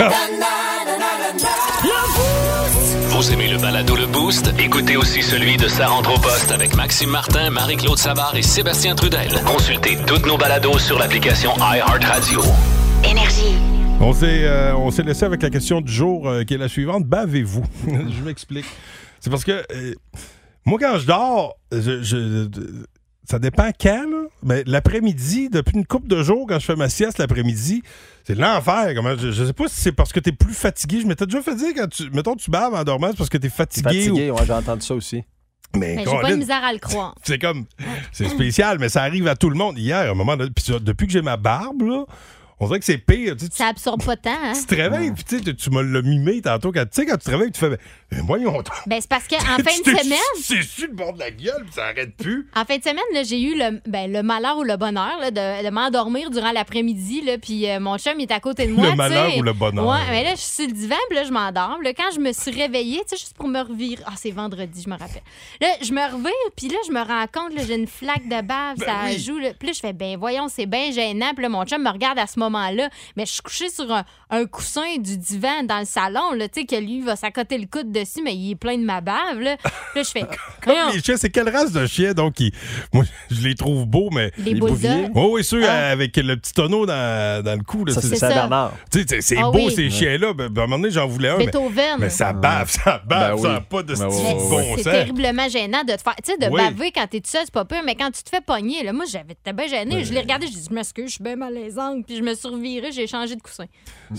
Vous aimez le balado Le Boost? Écoutez aussi celui de Sa rentre au poste avec Maxime Martin, Marie-Claude Savard et Sébastien Trudel. Consultez toutes nos balados sur l'application iHeartRadio. Énergie. On s'est, euh, on s'est laissé avec la question du jour euh, qui est la suivante. Bavez-vous? Je m'explique. C'est parce que euh, moi, quand je dors, je, je- ça dépend quand, là. Mais l'après-midi, depuis une couple de jours, quand je fais ma sieste l'après-midi, c'est l'enfer. Comment, je, je sais pas si c'est parce que t'es plus fatigué. Je m'étais déjà fait dire quand tu, mettons, tu baves en dormant, c'est parce que t'es fatigué. Fatigué, ou- ouais, j'ai entendu ça aussi. Mais, Ben, j'ai pas Colin, de misère à le croire. c'est comme, c'est spécial, mais ça arrive à tout le monde. Hier, à un moment donné, puis ça, depuis que j'ai ma barbe, là, on dirait que c'est pire. Tu sais, tu- Ça absorbe pas tant, hein? tu te réveilles, puis tu sais, tu- tu me l'as mimé tantôt. Quand, tu sais, quand tu te réveilles, tu fais, ben, ben, voyons donc. Ben, c'est parce qu'en fin Tu de t'es- semaine, C'est sur le bord de la gueule, puis ça arrête plus. en fin de semaine, là, j'ai eu le, ben, le malheur ou le bonheur là, de, de m'endormir durant l'après-midi. Là, puis euh, mon chum il est à côté de moi. Le tu malheur sais. ou le bonheur? Ouais, mais là, je suis sur le divan, puis là, je m'endors. Là, quand je me suis réveillée, tu sais, juste pour me revirer. Ah, c'est vendredi, je me rappelle. Là, je me revire, puis là, je me rends compte, là, j'ai une flaque de bave, Ben ça oui. joue. Là. Puis là, je fais, ben voyons, c'est bien gênant. Puis là, mon chum me regarde à ce moment-là. Mais je suis couchée sur un, un coussin du divan dans le salon, là, tu sais, que lui va s'accoter le coude dessus, mais il est plein de ma bave, là. Puis là, je fais, Comme voyons. les chiens, c'est quelle race de chien? Donc, ils- moi, je les trouve beaux, mais. Les bulldogs. Oh, oui, ceux Ah. euh, avec le petit tonneau dans, dans le cou. Là, Ça, c'est- c'est C'est ça. Saint-Bernard. tu sais, c'est, c'est Ah beau, oui. ces chiens-là. Ben, ben, à un moment donné, j'en voulais un. Mais, Beethoven. mais ça bave, ça bave, Ben ça oui. n'a pas de Ben style oui, oui, bon C'est sens. terriblement gênant de te faire. Tu sais, de Oui. baver quand t'es tout seul, c'est pas pire, mais quand tu te fais pogner, là, moi, j'avais, t'étais bien gêné. Je l'ai regardé, je dis, je m'excuse, je suis bien malaisante. Puis je me suis revirée, j'ai changé de coussin.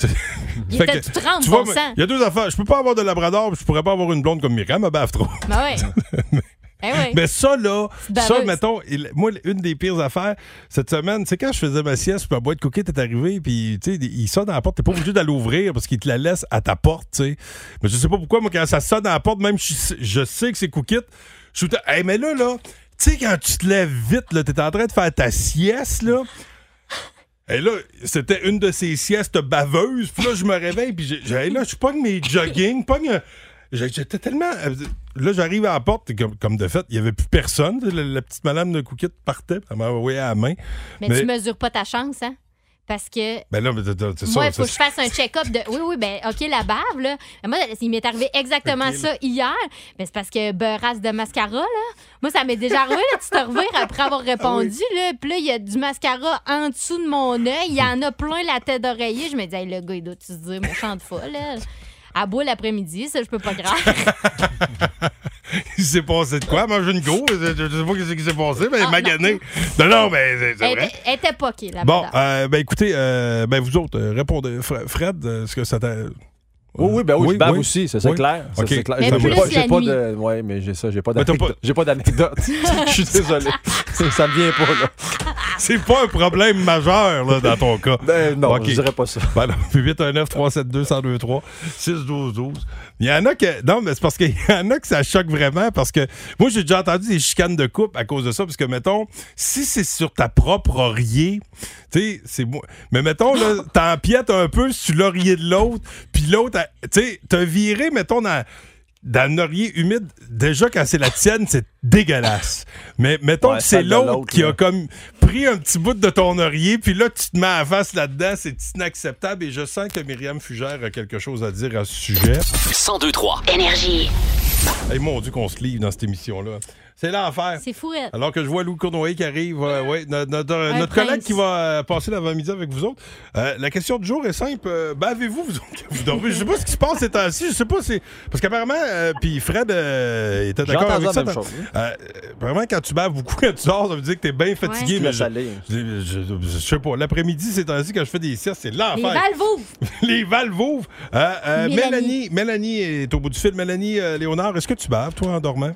Il Fait était que, tout trente, tu vois, bon sang. il y a deux affaires. Je peux pas avoir de labrador, puis je pourrais pas avoir une blonde comme Myriam, elle me bave trop. Ben ouais. Eh oui. Mais ça, là, Baveuse. ça, mettons, il- moi, une des pires affaires cette semaine, c'est quand je faisais ma sieste, puis ma boîte cookie est arrivée, puis, tu sais, il sonne à la porte, t'es pas obligé d'aller ouvrir parce qu'il te la laisse à ta porte, tu sais. Mais je sais pas pourquoi, moi, quand ça sonne à la porte, même si je, je sais que c'est cookie, je suis tout à- hey, mais là, là, tu sais, quand tu te lèves vite, là, t'es en train de faire ta sieste, là. Et là, c'était une de ces siestes baveuses, puis là, je me réveille, puis j'ai, j'ai- là, je pogne mes jogging, pogne. J'étais tellement. Là, j'arrive à la porte, comme, comme de fait, il n'y avait plus personne. La, la petite madame de Cookit partait, elle m'a envoyé à la main. Mais, Mais- tu mesures pas ta chance, hein? Parce que. Ben là, mais c'est c'est ça. Moi, il faut ça, que je fasse un check-up de. Oui, oui, ben, OK, la bave, là. Mais moi, il m'est arrivé exactement Ok, ça hier. Mais c'est parce que beurrasse de mascara, là. Moi, ça m'est déjà arrivé, là. Tu te revires après avoir répondu, là. Puis là, il y a du mascara en dessous de mon œil. Il y en a plein la tête d'oreiller. Je me dis, hey, le gars, il doit se dire, mon chant de folle, là. À bout l'après-midi, ça, je peux pas grave. Il s'est passé de quoi? Manger une go? Je, je sais pas ce qui s'est passé, mais Ah, magané. Non, non, mais c'est, c'est Elle vrai. était- elle était poquée, la Bon, madame. euh, ben écoutez, euh, ben vous autres, euh, répondez. Fre- Fred, est-ce que ça t'a. Oui, oui, ben oui, je bave aussi, c'est ça, oui. clair. Ça, OK. c'est clair. Mais J'ai plus pas, la j'ai pas nuit. de. Oui, mais j'ai ça, j'ai pas Mais t'as d'anecdote. J'ai pas d'anecdote. Je suis désolé. ça me vient pas, là. C'est pas un problème majeur, là, dans ton cas. Ben non, OK. je dirais pas ça. Ben non, huit un neuf, trois sept deux, un zéro deux trois, six douze douze. Il y en a que. Non, mais c'est parce qu'il y en a que ça choque vraiment parce que moi, j'ai déjà entendu des chicanes de couple à cause de ça. Parce que, mettons, si c'est sur ta propre oreiller, tu sais, c'est moi. Mais mettons, là, t'empiètes un peu sur l'oreiller de l'autre, puis l'autre, elle- tu sais, t'as viré, mettons, dans. Dans le oreiller humide, déjà quand c'est la tienne, c'est dégueulasse. Mais mettons Ouais, que c'est celle de l'autre, l'autre, qui là. a comme pris un petit bout de ton oreiller, puis là, tu te mets à la face là-dedans, c'est inacceptable. Et je sens que Myriam Fugère a quelque chose à dire à ce sujet. cent deux trois. Énergie. Hey, mon Dieu qu'on se livre dans cette émission-là. C'est l'enfer. C'est fourette. Alors que je vois Lou Cournoyer qui arrive, euh, ouais, notre, notre, Un notre prince. collègue qui va euh, passer l'avant-midi avec vous autres. Euh, la question du jour est simple. Euh, bavez-vous, vous autres, que vous dormez? Je sais pas ce qui se passe ces temps-ci. Je sais pas, c'est. Parce qu'apparemment, euh, puis Fred euh, était J'ai d'accord entendu avec la ça. même dans- chose, oui. Euh, vraiment, quand tu baves beaucoup, quand tu dors, ça veut dire que t'es bien fatigué. Ouais. Mais Laisse je, aller. je, je- je sais pas. L'après-midi, ces temps-ci, quand je fais des siestes, c'est Les l'enfer. valves ouvrent. Les valves ouvrent. Euh, euh, Mélanie. Mélanie. Mélanie est au bout du fil. Mélanie euh, Léonard, est-ce que tu baves, toi, en dormant?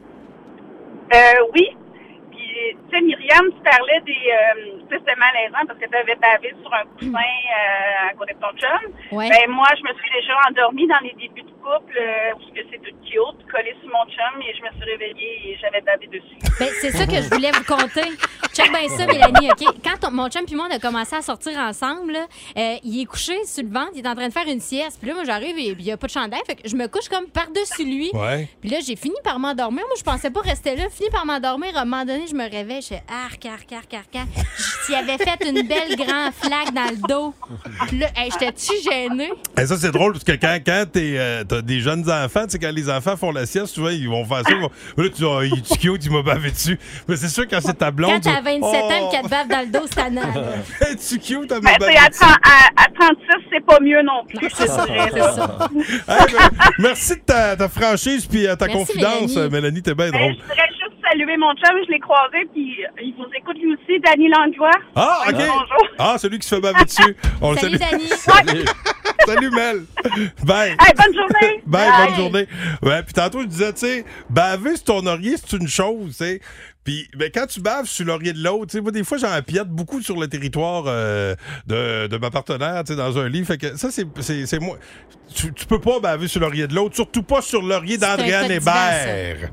Euh, oui. Puis, tu sais, Myriam, tu parlais des. Euh, tu sais, c'était malaisant parce que tu avais bavé sur un coussin euh, à côté de ton chum. Ouais. Ben, moi, je me suis déjà endormie dans les débuts de couple euh, où ce que c'est tout cute, collé sur mon chum et je me suis réveillée et j'avais bavé dessus. Ben, c'est ça que je voulais vous conter. Check bien ça, Mélanie, OK? Quand ton- mon chum et moi, on a commencé à sortir ensemble, là, euh, il est couché sur le ventre, il est en train de faire une sieste. Puis là, moi, j'arrive et il n'y a pas de chandail. Fait que je me couche comme par-dessus lui. Ouais. Puis là, j'ai fini par m'endormir. Moi, je pensais pas rester là. Fini par m'endormir. À un moment donné, je me réveille. Je fais arc, arc, arc, arc, arc. J'y avais fait une belle grande flaque dans le dos. Puis là, hey, j'étais-tu gênée? Et ça, c'est drôle parce que quand, quand t'es, euh, t'as des jeunes enfants, tu sais, quand les enfants font la sieste, tu vois, ils vont faire ça. Ils vont... Là, tu dis, oh, il est cute, il m'a bavé dessus. Mais c'est sûr, quand c'est ta blonde. Quand t'as tu- vingt-sept ans Oh! et qu'elle te bave dans le dos, c'est tannant, là. Es-tu cute, elle Ben, m'a tu sais, bavé à, dessus. trente- à, à trente-six, c'est pas mieux non plus. C'est ça, c'est ça. Hey, ben, merci de ta, ta franchise puis euh, ta Merci, confidence, Mélanie. euh, Mélanie, t'es bien Ben, drôle. je voudrais juste saluer mon chum, je l'ai croisé, puis il vous écoute lui aussi, Danny Langlois. Ah, OK. Bonjour. Ah, celui qui se fait baver dessus. On le Salut, salue. Dani. Salut. Salut, Mel. Bye. Hey, bonne journée. Bye, Bye. bonne journée. Ouais, puis tantôt, je disais, tu sais, baver sur ton oreiller, c'est une chose, tu sais. Puis, ben, quand tu baves sur l'oreiller de l'autre, tu sais, moi, des fois, j'empiète beaucoup sur le territoire euh, de, de ma partenaire, tu sais, dans un lit. Fait que ça, c'est, c'est, c'est moi. Tu, tu peux pas baver sur l'oreiller de l'autre, surtout pas sur l'oreiller C'est un d'Andréane fait divers, Hébert.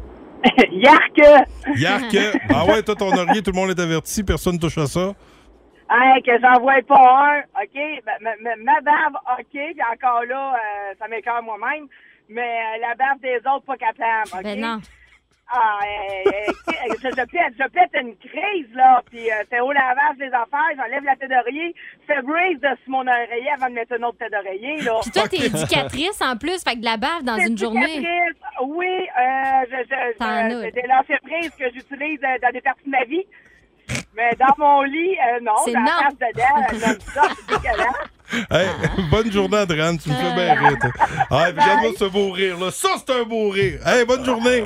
Yark. Yark. Ah ouais, toi, ton oreiller, tout le monde est averti, personne touche à ça. Hey, que j'en vois pas un, OK? Ma, ma, ma- ma bave, OK, puis encore là, euh, ça m'écoeure moi-même, mais euh, la bave des autres, pas capable, OK? Ben non. Ah, euh, euh, je, je, pète, je pète une crise, là, puis euh, c'est au lavage des affaires, j'enlève la tête d'oreiller, fais brace de sur mon oreiller avant de mettre une autre tête d'oreiller, là. Puis toi, t'es éducatrice en plus, fait que de la bave dans C'est une journée. éducatrice. Oui, euh, je, je, T'en je- as. c'est des lâchers prises que j'utilise euh, dans des parties de ma vie. Mais dans mon lit, euh, non, C'est dans non. la face dedans, euh, comme ça, c'est dégueulasse. Hey, bonne journée, Adrienne. Tu me fais bien rire, toi. Ah, regarde-moi ce beau rire, là. Ça, c'est un beau rire. Hey, bonne journée.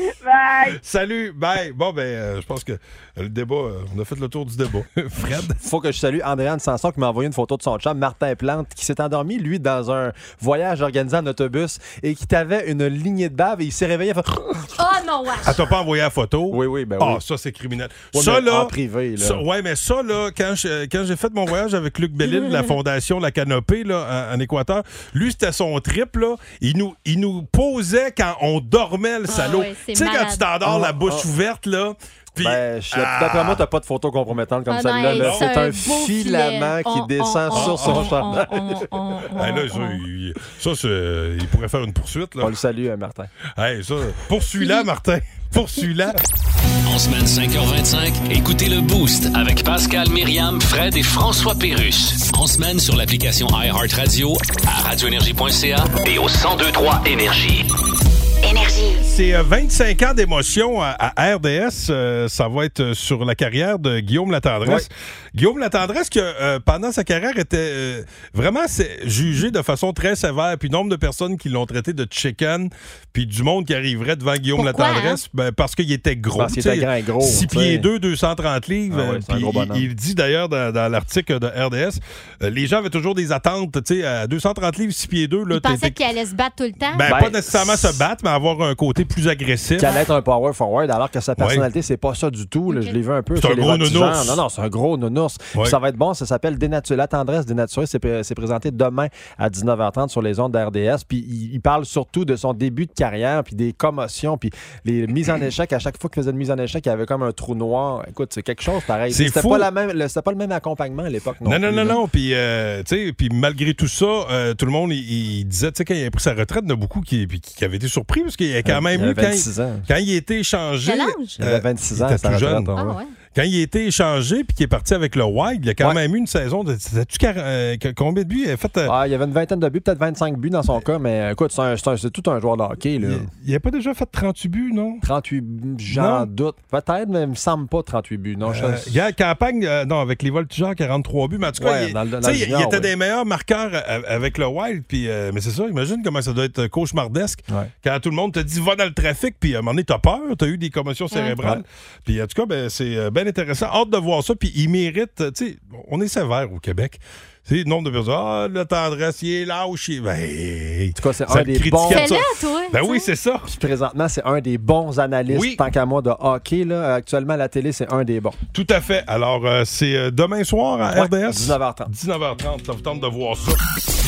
Bye. Salut. Bye. Bon, ben, euh, je pense que le débat, euh, on a fait le tour du débat. Fred? Faut que je salue Andréane Sanson qui m'a envoyé une photo de son chum, Martin Plante, qui s'est endormi, lui, dans un voyage organisé en autobus et qui avait une lignée de bave et il s'est réveillé. Fait... Oh non, wesh! Elle t'a pas envoyé la photo? Oui, oui, ben Ah, oui. ça, c'est criminel. Ouais, ça, là. En privé, là. Ça, ouais, mais ça, là, quand, je, quand j'ai fait mon voyage avec Luc Bellil de la Fondation La Canopée, là, en, en Équateur, lui, c'était son trip, là. Il nous, il nous posait quand on dormait, le salaud. Ah ouais, c'est tu sais, quand malade. tu t'endors Ah, la bouche ah. ouverte, là. Puis, Ben, je- ah, d'après moi, t'as pas de photo compromettante comme Ah, celle-là. non, là. c'est C'est un un beau filament filet. qui On- descend on- sur on- son on- chandail. on- on- on- hey, là, ça, on- il, ça c'est- il pourrait faire une poursuite, là. On le salue, hein, Martin. Hey, ça, poursuis-la, Martin. Poursuis-la. En semaine cinq heures vingt-cinq, écoutez le Boost avec Pascal, Myriam, Fred et François Pérusse. En semaine sur l'application iHeartRadio, à radioénergie point c a et au cent deux trois Énergie. Énergie. C'est euh, vingt-cinq ans d'émotion à, à R D S. Euh, ça va être sur la carrière de Guillaume Latendresse. Guillaume Latendresse, qui, euh, pendant sa carrière, était euh, vraiment c'est, jugé de façon très sévère. Puis nombre de personnes qui l'ont traité de chicken, puis du monde qui arriverait devant Guillaume Pourquoi, Latendresse, hein? ben, parce qu'il était gros. Parce qu'il était grand et gros, six tu sais. pieds deux, deux cent trente livres. Ah ouais, euh, c'est un puis gros bonhomme. il, il dit d'ailleurs dans, dans l'article de R D S, euh, les gens avaient toujours des attentes. Tu sais, à deux cent trente livres, six pieds deux. Là, Il pensait t'es- qu'il allait se battre tout le temps. ben, Ben, pas nécessairement se battre, mais avoir un côté plus agressif. Qui allait être un power forward, alors que sa personnalité, c'est pas ça du tout. Là. Je l'ai vu un peu. C'est chez un les gros voltigeurs. nounours. Non, non, c'est un gros nounours. Puis Ouais. ça va être bon. Ça s'appelle Dénaturé. La tendresse dénaturée. C'est, pré- c'est présenté demain à dix-neuf heures trente sur les ondes de R D S. Puis il, il parle surtout de son début de carrière, puis des commotions, puis les mises en échec. À chaque fois qu'il faisait une mise en échec, il y avait comme un trou noir. Écoute, c'est quelque chose pareil. C'est c'était fou. pas la même, le- c'était pas le même accompagnement à l'époque. Non, Non, non, plus, non, là. non. Puis, euh, tu sais, puis malgré tout ça, euh, tout le monde, il, il disait, tu sais, quand il a pris sa retraite, il y en a beaucoup qui, puis qui avaient été surpris parce qu'il y a quand même Il eu, avait quand vingt-six il, ans. quand il a été échangé. Quel âge? Il avait vingt-six ans, il était sa tout jeune. retraite, Ah ouais. ouais. Quand il a été échangé puis qu'il est parti avec le Wild, il a quand Ouais. même eu une saison de. C'était-tu quarante, euh, combien de buts? Il a fait. euh, Ah, il y avait une vingtaine de buts, peut-être vingt-cinq buts dans son cas, mais euh, écoute, c'est, un- c'est un- c'est tout un joueur de hockey. Là. il n'a pas déjà fait trente-huit buts, non? trente-huit buts, j'en Non. doute. Peut-être, mais il me semble pas trente-huit buts. Non, je- Euh, il y a campagne, euh, non, avec les Voltigeurs, quarante-trois buts, mais en tout cas, Ouais, il, dans le- dans tu sais, le il- junior, il était oui. des meilleurs marqueurs euh, avec le Wild, puis, euh, mais c'est ça, imagine comment ça doit être cauchemardesque Ouais. quand tout le monde te dit va dans le trafic, puis à un moment donné, t'as peur, t'as eu des commotions cérébrales. Ouais. Puis en tout cas, ben, c'est euh, bien intéressant. Hâte de voir ça, puis il mérite, euh, tu sais, on est sévère au Québec. Tu sais, le nombre de personnes, ah, le tendresse, il est lâche, il est. Ben, En tout cas, c'est ça un des critiquait bons. ça. Fais-le, toi. Ben tu oui, sais. c'est ça. Puis présentement, c'est un des bons analystes, Oui. tant qu'à moi, de hockey. Là. Actuellement, à la télé, c'est un des bons. Tout à fait. Alors, euh, c'est euh, demain soir à Ouais, R D S. dix-neuf heures trente. dix-neuf heures trente, ça vous tente de voir ça.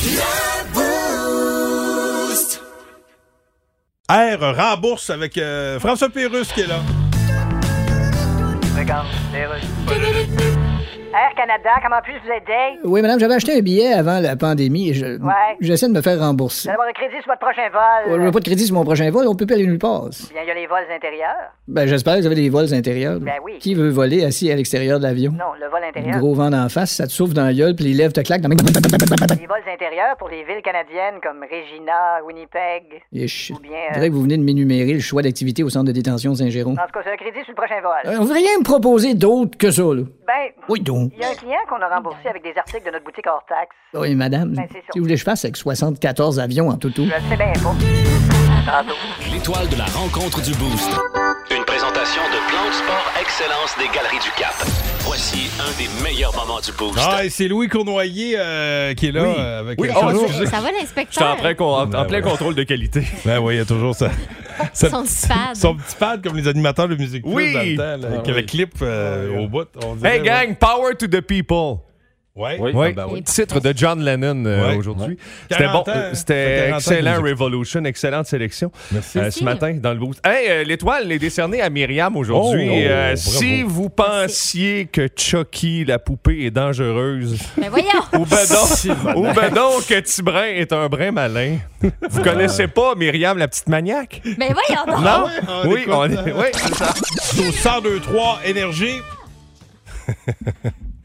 R rembourse avec euh, François Pérusse qui est là. Regarde, les Russes. Air Canada, comment puis-je vous aider? Oui, madame, j'avais acheté un billet avant la pandémie et je, Ouais. j'essaie de me faire rembourser. Vous allez avoir un crédit sur votre prochain vol. Je n'ai pas de crédit sur mon prochain vol, on peut pas aller nulle part. Bien, il y a les vols intérieurs. Ben, j'espère que vous avez des vols intérieurs. Ben oui. Qui veut voler assis à l'extérieur de l'avion? Non, le vol intérieur. Gros vent d'en face, ça te souffle dans la gueule, puis les lèvres te claquent dans Les vols intérieurs pour les villes canadiennes comme Regina, Winnipeg. Ish. Ou bien, Je euh, dirais que vous venez de m'énumérer le choix d'activité au centre de détention Saint-Jérôme. En tout cas, c'est un crédit sur le prochain vol. Euh, vous voudriez rien me proposer d'autre que ça, là? Ben, Oui, donc. il y a un client qu'on a remboursé avec des articles de notre boutique hors taxe. Oui, madame. Ben, c'est sûr. Si vous voulez que je fasse avec soixante-quatorze avions en tout tout. Je le sais bien pas. Tantôt. L'étoile de la rencontre du Boost. Une présentation de Plan de Sport Excellence des Galeries du Cap. Voici un des meilleurs moments du Boost. Ah, et c'est Louis Cournoyer euh, qui est là. Oui. euh, avec Oui, euh, oh, Charles- excusez. Ça va, J'étais l'inspecteur? en plein, con- en, en Ben plein ouais. contrôle de qualité. Ben oui, il y a toujours ça. ça- Son petit pad. Son petit pad comme les animateurs de musique plus Oui. dans le temps, là, Ah, qui avait oui. clip euh, au bout. On dirait, Hey gang, power to the people. Ouais. Oui. Oui, Ah, ben oui. titre de John Lennon euh, Ouais. aujourd'hui. C'était bon, quarante ans. Ça fait c'était quarante ans excellent que nous Revolution, excellente sélection Merci. euh, Merci. ce matin dans le boost. Hey, euh, l'étoile est décernée à Myriam aujourd'hui. Oh, Euh, bravo. si vous pensiez que Chucky, la poupée, est dangereuse, Mais voyons. ou ben donc, ou ben donc que Tibrin est un brin malin, vous connaissez pas Myriam, la petite maniaque? Mais voyons donc. Non? on oui, écoute, on est, euh, oui, c'est ça. C'est au cent deux trois Énergie.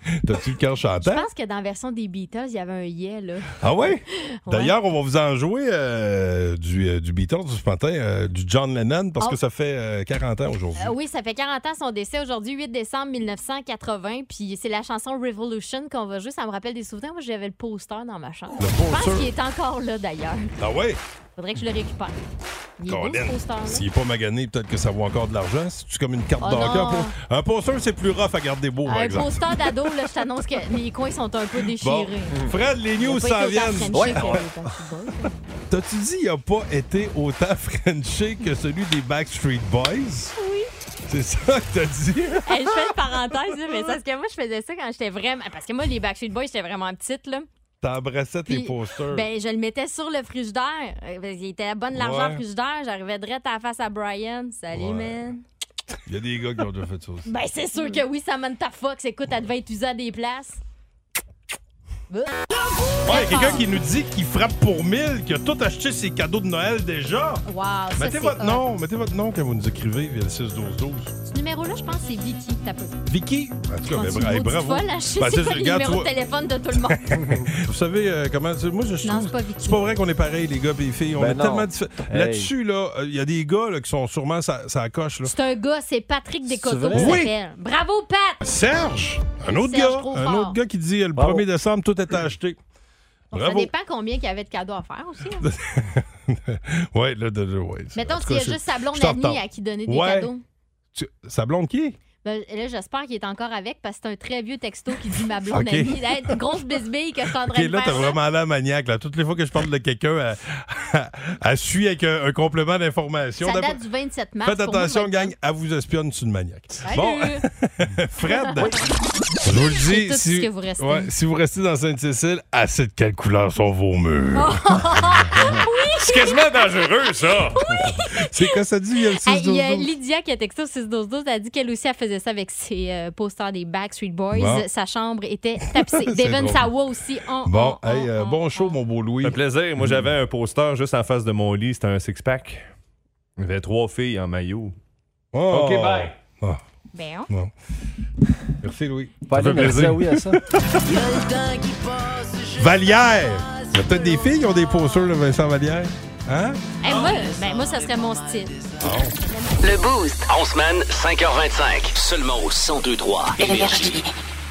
T'as-tu le cœur Je chantant? pense que dans la version des Beatles, il y avait un yeah, là. Ah ouais? D'ailleurs, on va vous en jouer euh, du, euh, du Beatles ce matin, euh, du John Lennon, parce Oh. que ça fait euh, quarante ans aujourd'hui. Euh, oui, ça fait quarante ans son décès aujourd'hui, huit décembre mille neuf cent quatre-vingts. Puis c'est la chanson Revolution qu'on va jouer. Ça me rappelle des souvenirs. Moi, j'avais le poster dans ma chambre. Le Je poster? pense qu'il est encore là, d'ailleurs. Ah ouais? Faudrait que je le récupère. Il est beau, Colin, ce poster-là. s'il n'est pas magané, peut-être que ça vaut encore de l'argent. C'est comme une carte Oh d'hockey. non. Un poster, c'est plus rough à garder beau, par Un exemple. poster d'ado, là, je t'annonce que les coins sont un peu déchirés. Bon. Fred, les Il a news pas s'en été autant viennent. Frenché Ouais. que les Backstreet Boys. T'as-tu dit qu'il n'a pas été autant Frenché que celui des Backstreet Boys? Oui. C'est ça que t'as dit? Hey, je fais une parenthèse, là, mais c'est parce que moi, je faisais ça quand j'étais vraiment... Parce que moi, les Backstreet Boys, j'étais vraiment petite, là. T'embrassais tes Puis, posters. Ben, je le mettais sur le frigidaire. Euh, Il était à bonne largeur Ouais. frigidaire. J'arrivais direct à la face à Brian. Salut, Ouais. man. Il y a des gars qui ont déjà fait ça aussi. Ben, c'est sûr que oui, Samantha Fox. Écoute, elle devait être usée à des places. Ouais, quelqu'un qui nous dit qu'il frappe pour mille, qui a tout acheté ses cadeaux de Noël déjà. Wow, ça, Mettez c'est votre hot. nom, mettez votre nom quand vous nous écrivez via le six douze douze. Ce numéro-là, je pense que c'est Vicky. T'as peu. Vicky? En tout cas, ben, Tu bra- hey, maudite bravo. folle, hein? Je sais Ben, c'est c'est- quoi le regarde, numéro toi- de téléphone de tout le monde. Vous savez euh, comment... tu- Moi, je Non, trouve- c'est pas Vicky. C'est pas vrai qu'on est pareil, les gars et les filles. On Ben est non. tellement différents. Hey. Là-dessus, là, il y a des gars là, qui sont sûrement ça, ça coche. Là. C'est un gars, c'est Patrick Descoteaux vrai? qui Oui. s'appelle. Bravo, Pat! Serge! Un autre Serge gars. trop Un fort. autre gars qui dit euh, le Bravo. premier décembre, tout est acheté. Donc, ça Bravo. dépend combien il y avait de cadeaux à faire aussi. hein. ouais, là, de, de- ouais. Mettons, En tout s'il y a cas, juste c'est- sa blonde je t'en amie reparle. à qui donner des Ouais. cadeaux. Tu- Sa blonde qui? Ben, là, j'espère qu'il est encore avec parce que c'est un très vieux texto qui dit ma blonde Ok. amie. Hey, une grosse bisbille que je suis en OK, train de là, t'as faire. vraiment l'air maniaque. Là. Toutes les fois que je parle de quelqu'un, elle, elle, elle suit avec un, un complément d'information. Ça D'après- date du vingt-sept mars. Faites pour moi, attention, ça va être gang, elle vous espionne, c'est une maniaque. Salut! Bon, Fred, je vous le dis, C'est tout si, ce que vous restez. ouais, si vous restez dans Sainte-Cécile, assez de quelle couleur sont vos murs? C'est quasiment dangereux, ça. C'est quoi ça dit, il y a le Hey, six Il y a douze douze? Lydia qui a texté au six douze douze. Elle a dit qu'elle aussi, elle faisait ça avec ses euh, posters des Backstreet Boys. Bon. Sa chambre était tapissée. C'est Devin drôle. Sawa aussi. Oh, Bon, oh, hey, oh, euh, oh, bon show, oh. mon beau Louis. Ça fait plaisir. Moi, j'avais un poster juste en face de mon lit. C'était un six-pack. Il y avait trois filles en maillot. Oh. OK, bye. Ah, Ben, hein? bon. Merci, Louis. Pas Ça aller fait merci plaisir. à oui à ça. Vallière! Il y a peut-être des filles qui ont des posters de Vincent Vallière. Hein? Hey, moi, ben, moi, ça serait mon style. Le Boost. En semaine, cinq heures vingt-cinq. Seulement au cent deux trois Énergie.